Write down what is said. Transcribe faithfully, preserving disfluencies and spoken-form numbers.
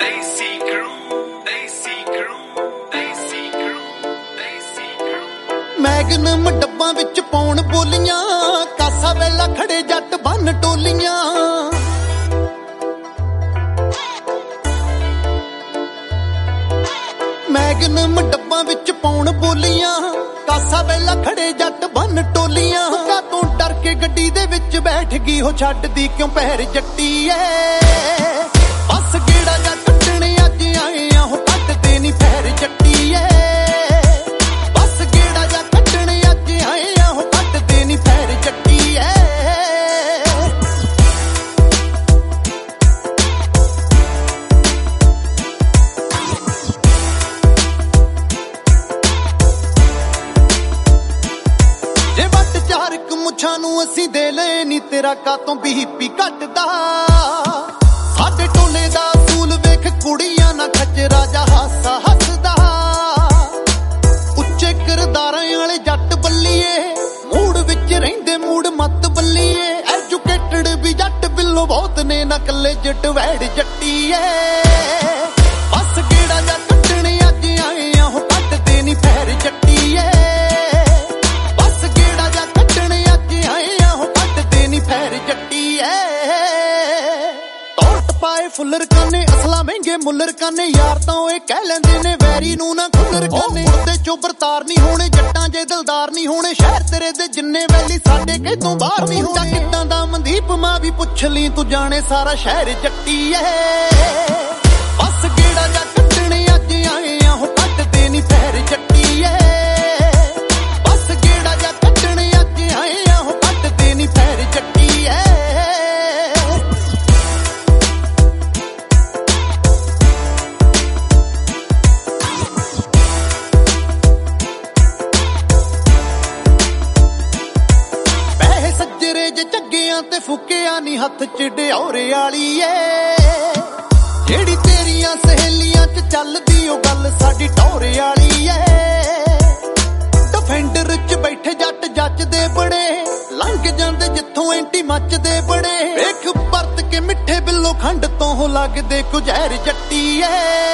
Magnum ਡੱਬਾਂ ਵਿੱਚ ਪਾਉਣ ਬੋਲੀਆਂ, ਕਾਸਾ ਵੇਲਾ ਖੜੇ ਜੱਟ ਬੰਨ ਟੋਲੀਆਂ। ਮੈਗਨਮ ਡੱਬਾਂ ਵਿੱਚ ਪਾਉਣ ਬੋਲੀਆਂ, ਕਾਸਾ ਵੇਲਾ ਖੜੇ ਜੱਟ ਬੰਨ ਟੋਲੀਆਂ। ਕਾ ਤੋਂ ਡਰ ਕੇ ਗੱਡੀ ਦੇ ਵਿੱਚ ਬੈਠ ਗਈ ਹੋ, ਛੱਡਦੀ ਕਿਉਂ ਪੈਰ ਜੱਟੀ ਐ। ਬਸ ਗੇੜਾ ਜਾ ਕੱਟਣ ਅੱਜ ਆਏ ਆ ਹੋ, ਕੱਟਦੇ ਨੀ ਪੈਰ ਜੱਟੀ ਐ। ਮੁੱਛਾਂ ਨੂੰ ਅਸੀਂ ਦੇ ਲੈ ਨੀ, ਤੇਰਾ ਕਾਤੋਂ ਬੀਪੀ ਘਟਦਾ। ਸਾਡੇ ਟੋਲੇ ਦਾ ਅਸੂਲ ਵੇਖ, ਕੁੜੀਆਂ ਨਾ ਖੱਜਰਾ ਜਾ ਹਾਸਾ ਹੱਸਦਾ। ਉੱਚੇ ਕਿਰਦਾਰਾਂ ਵਾਲੇ ਜੱਟ ਬੱਲੀਏ, ਮੂਡ ਵਿੱਚ ਰਹਿੰਦੇ ਮੂਡ ਮੱਤ ਬੱਲੀਏ। ਐਜੂਕੇਟਡ ਵੀ ਜੱਟ ਬਿੱਲੋ ਬਹੁਤ ਨੇ, ਨਾ ਕੱਲੇ ਜੱਟ ਵੈੜ ਜੱਟੀ ਐ। ਬਸ ਗੇੜਾ ਜਾ ਕੱਟਣ ਅੱਜ ਆਏ ਆ ਹੋ, ਕੱਟਦੇ ਨੀ ਪੈਰ ਜੱਟੀ ਐ। ਪੈਰ ਜੱਟੀ ਐ। ਟੌਰਟ ਪਾਏ ਫੁੱਲਰ ਕਾਨੇ, ਅਸਲਾ ਮਹਿੰਗੇ ਮੁੱਲਰ ਕਾਨੇ। ਯਾਰ ਤਾਂ ਓਏ ਕਹਿ ਲੈਂਦੇ ਨੇ ਵੈਰੀ ਨੂੰ ਨਾ ਖੁੱਲਰ ਕਾਨੇ। ਮੁਰਦੇ ਚੋਂ ਬਰਤਾਰ ਨਹੀਂ ਹੋਣੇ, ਜੱਟਾਂ ਜੇ ਦਿਲਦਾਰ ਨਹੀਂ ਹੋਣੇ। ਸ਼ਹਿਰ ਤੇਰੇ ਦੇ ਜਿੰਨੇ ਵੈਲੀ ਸਾਡੇ ਕਿਤੋਂ ਬਾਹਰ ਨਹੀਂ ਹੋਣੇ। ਕਿੱਦਾਂ ਦਾ ਮਨਦੀਪ ਮਾਂ ਵੀ ਪੁੱਛ ਲਈ, ਤੂੰ ਜਾਣੇ ਸਾਰਾ ਸ਼ਹਿਰ ਜੱਟੀ ਐ। ਬਸ ਗੇੜਾ ਜਾ ਕੱਟਣ ਅੱਜ ਆਏ ਆ ਹੋ, ਕੱਟਦੇ ਨੀ ਪੈਰ ਜੱਟੀ ਐ। ਬਸ ਗੇੜਾ ਜਾ ਕੱਟਣ ਅੱਜ ਆਏ ਆ ਹੋ, ਕੱਟਦੇ ਨੀ ਪੈਰ ਜੱਟੀ। ਤੇ ਫੁੱਕਿਆ ਨੀ ਹੱਥ ਚ ਡਿਓਰੇ ਵਾਲੀ ਏ। ਜਿਹੜੀ ਤੇਰੀਆਂ ਸਹੇਲੀਆਂ ਚ ਚੱਲਦੀ ਉਹ ਗੱਲ ਸਾਡੀ ਟੌਰੇ ਵਾਲੀ ਏ। ਡਿਫੈਂਡਰ ਚ ਬੈਠੇ ਜੱਟ ਜੱਜਦੇ ਬੜੇ, ਲੰਘ ਜਾਂਦੇ ਜਿੱਥੋਂ ਐਂਟੀ ਮੱਚਦੇ ਬੜੇ। ਵੇਖ ਪਰਤ ਕੇ ਮਿੱਠੇ ਬਿੱਲੋ ਖੰਡ ਤੋਂ ਲੱਗਦੇ ਕੁ ਜ਼ਹਿਰ ਜੱਟੀ ਏ।